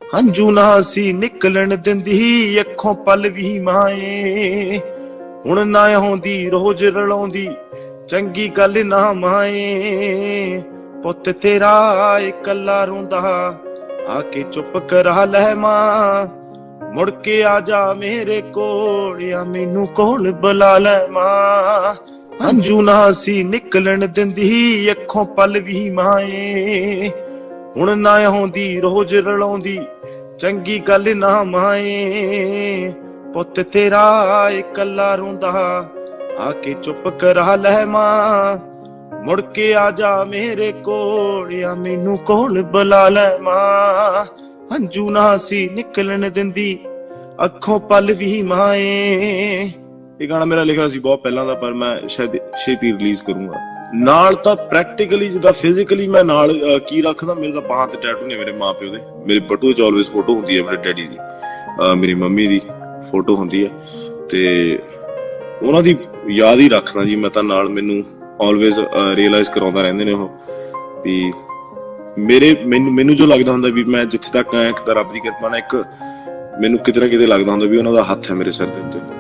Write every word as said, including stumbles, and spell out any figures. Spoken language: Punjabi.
ਹੰਝੂ ਨਾ ਸੀ ਨਿਕਲਣ ਦਿੰਦੀ ਅੱਖੋਂ ਪਲ ਵੀ ਮਾਏ। ਹੁਣ ਨਾ ਆਉਂਦੀ ਰੋਜ਼ ਰਲਾਉਂਦੀ ਚੰਗੀ ਗੱਲ ਨਾ ਮਾਏ। ਪੁੱਤ ਤੇਰਾ ਇਕੱਲਾ ਰੋਂਦਾ ਆ ਕੇ ਚੁੱਪ ਕਰਾ ਲੈ ਮਾਂ। ਮੁੜ ਕੇ ਆ ਜਾ ਮੇਰੇ ਕੋਲ ਆ ਮੈਨੂੰ ਕੋਲ ਬੁਲਾ ਲੈ ਮਾਂ। ਹੰਝੂ ਨਾ ਸੀ ਨਿਕਲਣ ਦਿੰਦੀ ਅੱਖੋਂ ਪਲ ਵੀ ਮਾਏ। ਹੁਣ ਨਾ ਆਉਂਦੀ ਰੋਜ਼ ਰਲਾਉਂਦੀ ਚੰਗੀ ਗੱਲ ਨਾ ਮਾਏ। ਪੁੱਤ ਤੇਰਾ ਇਕੱਲਾ ਰੋਂਦਾ ਆ ਕੇ ਚੁੱਪ ਕਰਾ ਲੈ ਮਾਂ। ਮੁੜ ਕੇ ਆ ਜਾ ਮੇਰੇ ਕੋਲ ਆ ਮੈਨੂੰ ਕੋਲ ਬੁਲਾ ਲੈ ਮਾਂ। ਹੰਝੂ ਨਾ ਸੀ ਨਿਕਲਣ ਦਿੰਦੀ ਅੱਖੋਂ ਪਲ ਵੀ ਮਾਏ। ਇਹ ਗਾਣਾ ਮੇਰਾ ਲਿਖਿਆ ਸੀ ਬਹੁਤ ਪਹਿਲਾਂ ਦਾ, ਪਰ ਮੈਂ ਸ਼ਾਇਦ ਛੇਤੀ ਰਿਲੀਜ਼ ਕਰੂੰਗਾ। ਨਾਲ ਤਾਂ ਪ੍ਰੈਕਟੀਕਲੀ ਜਿੱਦਾਂ ਫਿਜ਼ੀਕਲੀ ਮੈਂ ਨਾਲ ਕੀ ਰੱਖਦਾ, ਮੇਰੇ ਤਾਂ ਬਾਹਾਂ ਤੇ ਟੈਟੂ ਨੇ ਮੇਰੇ ਮਾਂ ਪਿਓ ਦੇ। ਮੇਰੇ ਬਟੂਏ ਚ ਆਲਵੇਜ਼ ਫੋਟੋ ਹੁੰਦੀ ਹੈ ਮੇਰੇ ਡੈਡੀ ਦੀ, ਮੇਰੀ ਮੰਮੀ ਦੀ ਫੋਟੋ ਹੁੰਦੀ ਹੈ, ਤੇ ਉਹਨਾਂ ਦੀ ਯਾਦ ਹੀ ਰੱਖਦਾ ਜੀ ਮੈਂ ਤਾਂ ਨਾਲ। ਮੈਨੂੰ ਆਲਵੇਜ਼ ਰੀਅਲਾਈਜ਼ ਕਰਾਉਂਦਾ ਰਹਿੰਦੇ ਨੇ ਉਹ ਵੀ ਮੇਰੇ ਮੈਨੂੰ ਮੈਨੂੰ ਜੋ ਲੱਗਦਾ ਹੁੰਦਾ ਵੀ ਮੈਂ ਜਿੱਥੇ ਤੱਕ ਆਇਆ ਇੱਕ ਤਾਂ ਰੱਬ ਦੀ ਕਿਰਪਾ ਨਾਲ, ਇੱਕ ਮੈਨੂੰ ਕਿਤੇ ਨਾ ਕਿਤੇ ਲੱਗਦਾ ਹੁੰਦਾ ਵੀ ਉਹਨਾਂ ਦਾ ਹੱਥ ਹੈ ਮੇਰੇ ਸਿਰ ਦੇ ਉੱਤੇ।